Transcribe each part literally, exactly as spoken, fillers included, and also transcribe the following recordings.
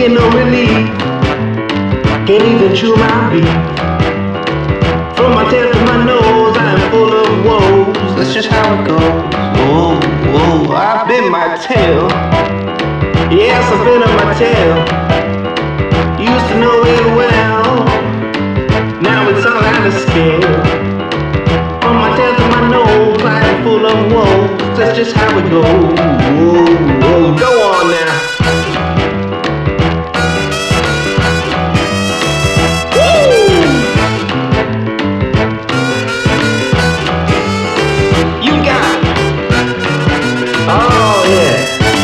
get no relief. Can't even chew my beat. From my tail to my nose, I am full of woes. That's just how it goes. Whoa, whoa, I bit my tail. Yes, I bit on my tail. Used to know it well. Now it's all out of scale. From my tail to my nose, I am full of woes. That's just how it goes. Whoa, whoa, go on now. Oh yeah.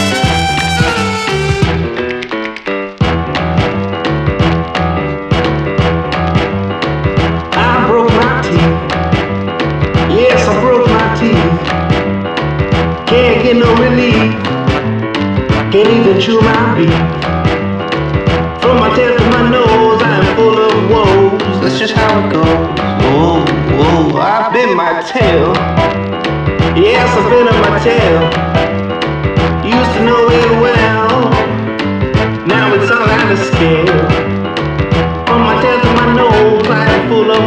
I broke my teeth. Yes, I broke my teeth. Can't get no relief. Can't even chew my beat. From my tail to my nose, I am full of woes. That's just how it goes. Whoa, whoa, I bit my tail. Yes, I bit on my tail.